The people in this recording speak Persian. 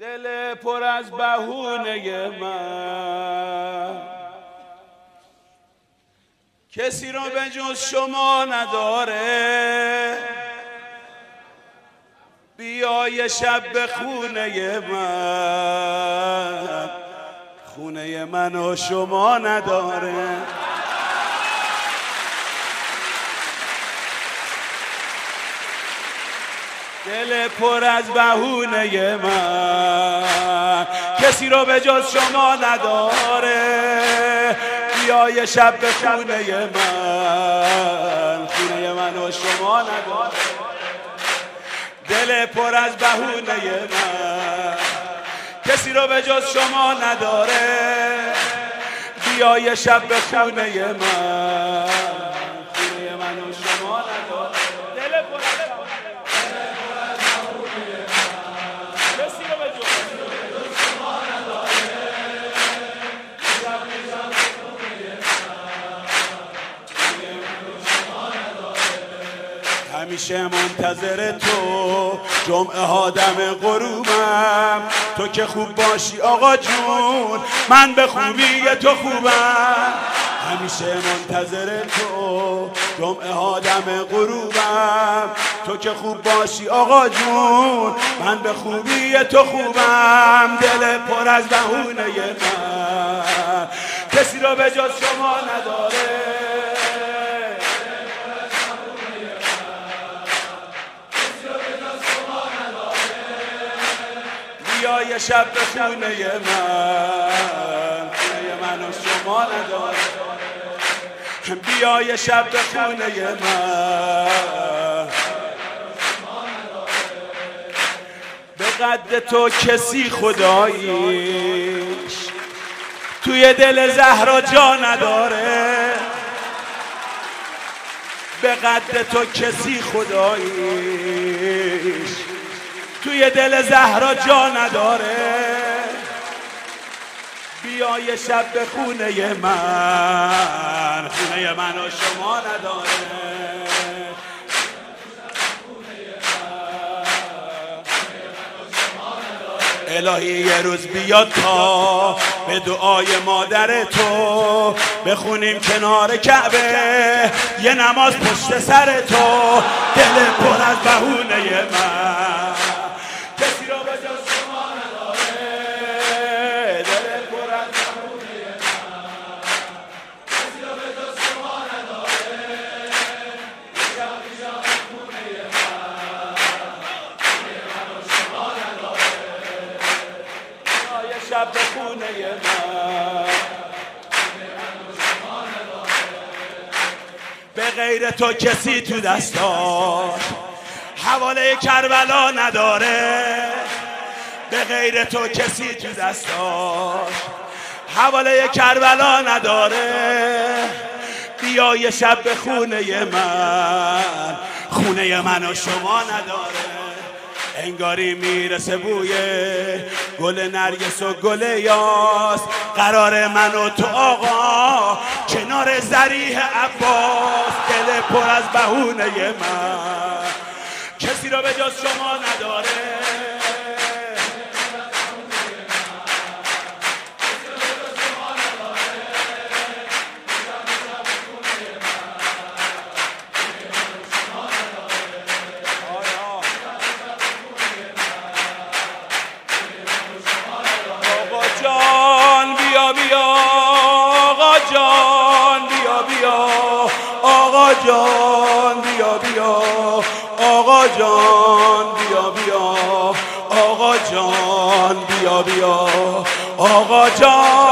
دل پر از بهونه من کسی رو به جز شما نداره. بیا یه شب به خونه من، خونه من و شما نداره. دل پر از بهونه من کسی رو به جز شما نداره. بیا یه شب به خونه من، خونه من و شما نداره. دل پر از بهونه من کسی رو به جز شما نداره. بیا یه شب به خونه من، خونه من و شما نداره. دل پر از همیشه منتظر تو، جمعه ها دم غروبم. تو که خوب باشی آقا جون، من به خوبی تو خوبم. همیشه منتظر تو، جمعه ها دم غروبم. تو که خوب باشی آقا جون، من به خوبی تو خوبم. دل پر از بهونه من کسی رو به جز شما نداره. بیا یه شب به خونه من، خونه من و شما نداره. بیا یه شب به خونه من. به قد تو کسی خداییش توی دل زهرا جا نداره. به قد تو کسی خداییش توی دل زهرا جا نداره. بیا یه شب به خونه من، خونه من و شما نداره. الهی یه روز بیا تا به دعای مادر تو بخونیم کنار کعبه یه نماز پشت سر تو. دل پر از بهونه من کسی رو به جز شما نداره. دل پر از بهونه من کسی رو به جز شما نداره. شب شب خونه من، خونه من و شما نداره. یه شب به خونه من، به غیر تو کسی تو دستاش حواله کربلا نداره. به غیر تو کسی تو دستاش حواله کربلا نداره. بیا یه شب به خونه من، خونه من و شما نداره. انگاری میرسه بوی گل نرگس و گل یاس. قرار من و تو آقا کنار ذریح عباس. دل پر از بهونه من کسی رو به جز شما نداره. آقا جان بیا بیا، آقا جان بیا بیا، آقا جان بیا بیا، آقا جان